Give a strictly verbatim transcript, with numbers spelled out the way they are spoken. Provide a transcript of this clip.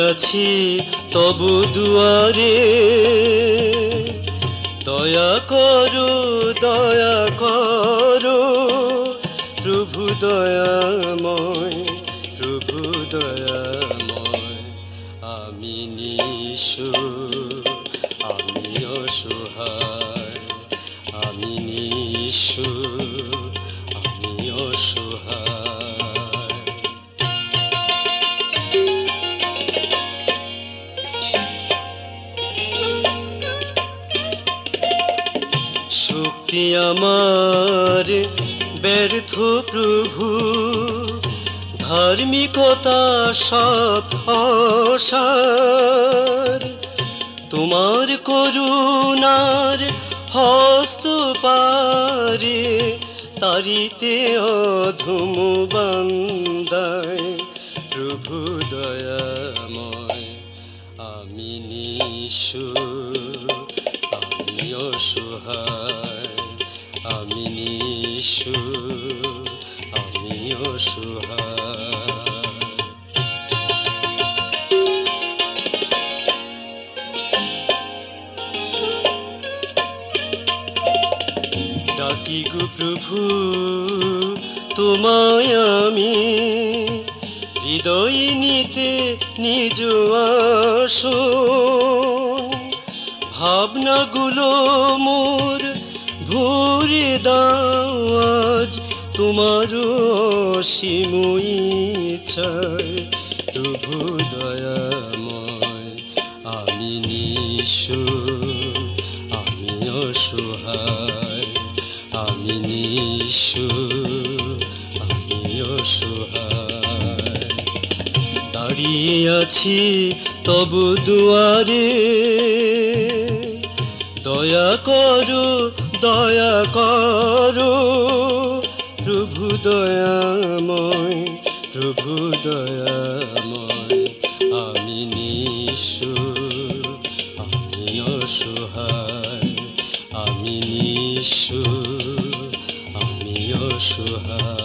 আছি তবু দুয়ারে, দয়া করো দয়া করো প্রভু দয়াময়, প্রভু দয়াময়। আমি নিঃস্ব, আমি অসহায়, আমি নিঃস্ব, আমি অসহায়। শক্তি আমার ব্যর্থ প্রভু, ধার্মিকতা সব অসার। তোমার করুণার হস্ত পারে তারিতে অধম বান্দায়, প্রভু দয়াময়। আমি নিঃস্ব, আমি অসহায়, আমি নিঃস্ব, আমি অসহায়। ডাকি গো প্রভু তোমায় আমি, হৃদয় নিতে নিজ আসন। ভাবনাগুলো মোর ভরে দাও আজ তোমার অসীম ইচ্ছায়, প্রভু দয়াময়। আমি নিঃস্ব, আমি অসহায়, আমি নিঃস্ব, আমি অসহায়। দাঁড়িয়ে আছি তবু দুয়ারে, দয়া করো দয়া করো প্রভু দয়াময়, প্রভু দয়াময়। আমি নিঃস্ব, আমি অসহায়, আমি নিঃস্ব, আমি অসহায়।